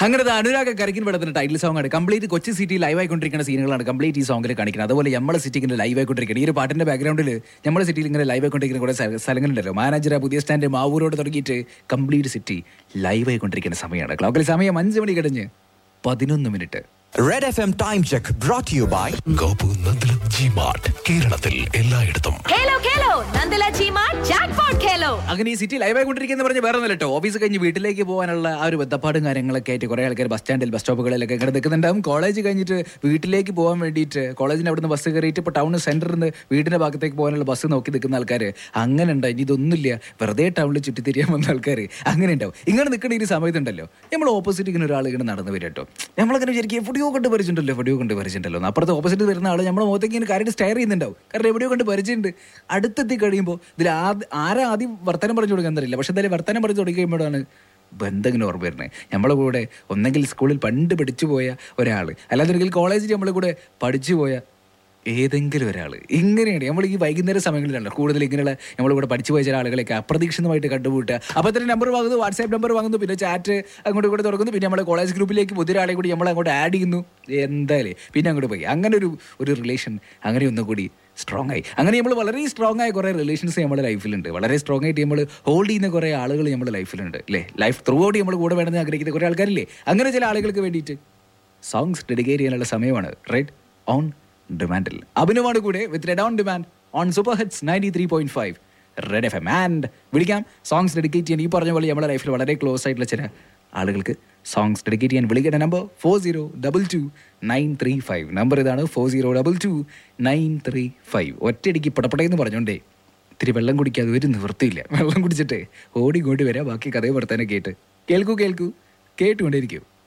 അങ്ങനത്തെ അനുരാഗ കരിക്കിൻ പടത്തിന്റെ title song ആണ്. കംപ്ലീറ്റ് കൊച്ചി സിറ്റി ലൈവ് ആയിക്കൊണ്ടിരിക്കുന്ന സീനുകളാണ് കംപ്ലീറ്റ് ഈ സോങ്ങിൽ കാണിക്കുന്നത്. അതുപോലെ നമ്മളെ സിറ്റി ഇങ്ങനെ ലൈവ് ആയിക്കൊണ്ടിരിക്കുന്നത്. ഈ ഒരു പാട്ടിന്റെ ബാക്ക്ഗ്രൗണ്ടിൽ നമ്മുടെ സിറ്റിയിൽ ഇങ്ങനെ ലൈവ് ആയിക്കൊണ്ടിരിക്കുന്ന കുറേ സ്ഥലങ്ങളുണ്ടല്ലോ. മാനേജര, പുതിയ സ്റ്റാൻഡ്, മാവൂരോട് തുടങ്ങിയിട്ട് കംപ്ലീറ്റ് സിറ്റി ലൈവ് ആയിക്കൊണ്ടിരിക്കുന്ന സമയമാണ്. ക്ലോക്കിൽ സമയം 5 മണി കഴിഞ്ഞ് 11 മിനിറ്റ്. Red FM Time Check brought to you by Gopu Nandala G-Mart. കേരളത്തിൽ എല്ലായിടത്തും. ഖേലോ നന്ദല G-Mart ജാക്ക്പോട്ട് ഖേലോ. അങ്ങനെ ഈ സിറ്റി ലൈവ് ആയിക്കൊണ്ടിരിക്കുന്ന പറഞ്ഞ് വേറെ ഒന്നുമില്ല കേട്ടോ. ഓഫീസ് കഴിഞ്ഞ് വീട്ടിലേക്ക് പോകാനുള്ള ആ ഒരു ബന്ധപ്പാടും കാര്യങ്ങളൊക്കെ ആയിട്ട് കുറേ ആൾക്കാർ ബസ് സ്റ്റാൻഡിൽ, ബസ് സ്റ്റോപ്പുകളിലൊക്കെ ഇങ്ങനെ നിൽക്കുന്നുണ്ടാവും. കോളേജ് കഴിഞ്ഞിട്ട് വീട്ടിലേക്ക് പോകാൻ വേണ്ടിയിട്ട് കോളേജിന് അവിടുന്ന് ബസ് കയറിയിട്ട് ഇപ്പോൾ ടൗൺ സെന്ററിൽ നിന്ന് വീടിന്റെ ഭാഗത്തേക്ക് പോകാനുള്ള ബസ് നോക്കി നിൽക്കുന്ന ആൾക്കാർ അങ്ങനെ ഉണ്ടാവും. ഇനി ഇതൊന്നുമില്ല, വെറുതെ ടൗണിൽ ചുറ്റിത്തിരിയാൻ വന്ന ആൾക്കാർ അങ്ങനെ ഉണ്ടാവും. ഇങ്ങനെ നിൽക്കുന്ന ഈ സമയത്തുണ്ടല്ലോ നമ്മൾ ഓപ്പോസിറ്റ് ഇങ്ങനെ ഒരാൾ ഇങ്ങനെ നടന്നു വരും കേട്ടോ. നമ്മളങ്ങനെ വിചാരിക്കും എവിടെയോ കൊണ്ട് പരിചയമുണ്ടല്ലോ. അപ്പുറത്ത് ഓപ്പോസിറ്റ് വരുന്ന ആൾ നമ്മുടെ മുഖത്തേക്ക് ഇങ്ങനെ കാര്യം സ്റ്റെയർ ചെയ്യുന്നുണ്ടാവും. കാരണം എവിടെയോ കൊണ്ട് പരിചയമുണ്ട്. അടുത്തെത്തി കഴിയുമ്പോൾ ഇതിൽ ആദ്യം വർത്തമാനം പറഞ്ഞു കൊടുക്കാൻ തരില്ല. പക്ഷെ എന്തായാലും വർത്തമാനം പറഞ്ഞു തുടങ്ങി കഴിയുമ്പോഴാണ് ബന്ധങ്ങനെ ഓർമ്മ വരുന്നത്. നമ്മളെ കൂടെ ഒന്നെങ്കിൽ സ്കൂളിൽ പണ്ട് പഠിച്ചു പോയ ഒരാൾ, അല്ലാതെങ്കിൽ കോളേജിൽ നമ്മളെ കൂടെ പഠിച്ചു പോയ ഏതെങ്കിലും ഒരാൾ. ഇങ്ങനെയാണ് നമ്മൾ ഈ വൈകുന്നേര സമയങ്ങളിലാണ് കൂടുതൽ ഇങ്ങനെയുള്ള നമ്മളിവിടെ പഠിച്ചു പോയ ചില ആളുകളെയൊക്കെ അപ്രതീക്ഷിതമായിട്ട് കണ്ടുമുട്ടുക. അപ്പോൾ തന്നെ നമ്പർ വാങ്ങുന്നു, വാട്സാപ്പ് നമ്പർ വാങ്ങുന്നു, പിന്നെ ചാറ്റ് അങ്ങോട്ട് കൂടെ തുറക്കുന്നു, പിന്നെ നമ്മളെ കോളേജ് ഗ്രൂപ്പിലേക്ക് പുതിയൊരാളെ കൂടി നമ്മൾ അങ്ങോട്ട് ആഡ് ചെയ്യുന്നു. എന്തായാലും പിന്നെ അങ്ങോട്ട് പോയി അങ്ങനെ ഒരു റിലേഷൻ അങ്ങനെ ഒന്നുകൂടി സ്ട്രോങ് ആയി. അങ്ങനെ നമ്മൾ വളരെ സ്ട്രോങ് ആയ കുറേ റിലേഷൻസ് നമ്മുടെ ലൈഫിലുണ്ട്. വളരെ സ്ട്രോങ് ആയിട്ട് നമ്മൾ ഹോൾഡ് ചെയ്യുന്ന കുറേ ആളുകൾ നമ്മുടെ ലൈഫിലുണ്ട് അല്ലേ. ലൈഫ് ത്രൂ ഔട്ട് നമ്മൾ കൂടെ വേണമെന്ന് ആഗ്രഹിക്കുന്ന കുറേ ആൾക്കാരില്ലേ. അങ്ങനെ ചില ആളുകൾക്ക് വേണ്ടിയിട്ട് സോങ്സ് ഡെഡിക്കേറ്റ് ചെയ്യാനുള്ള സമയമാണ് റെഡ് ഓൺ ഡിമാൻഡിൽ. അഭിനവാണ് കൂടെ with red on demand on super hits 93.5 red FM. And വിളിക്കാം സോങ്സ് ഡെഡിക്കേറ്റ് ചെയ്യാൻ. ഈ പറഞ്ഞ പോലെ നമ്മുടെ ലൈഫിൽ വളരെ ക്ലോസ് ആയിട്ടുള്ള ചില ആളുകൾക്ക് സോങ്സ് ഡെഡിക്കേറ്റ് ചെയ്യാൻ വിളിക്കേണ്ട നമ്പർ 4022-935. നമ്പർ ഇതാണ് 4022-935. ഒറ്റയടിക്ക് പടപടയെന്ന് പറഞ്ഞോണ്ടേ ഇത്തിരി വെള്ളം കുടിക്കാതെ ഒരു നിവൃത്തിയില്ല. വെള്ളം കുടിച്ചിട്ട് ഓടിങ്ങോട്ട് വരാം. ബാക്കി കഥയും വർത്താനം കേട്ട് കേൾക്കൂ കേട്ടുകൊണ്ടേയിരിക്കും.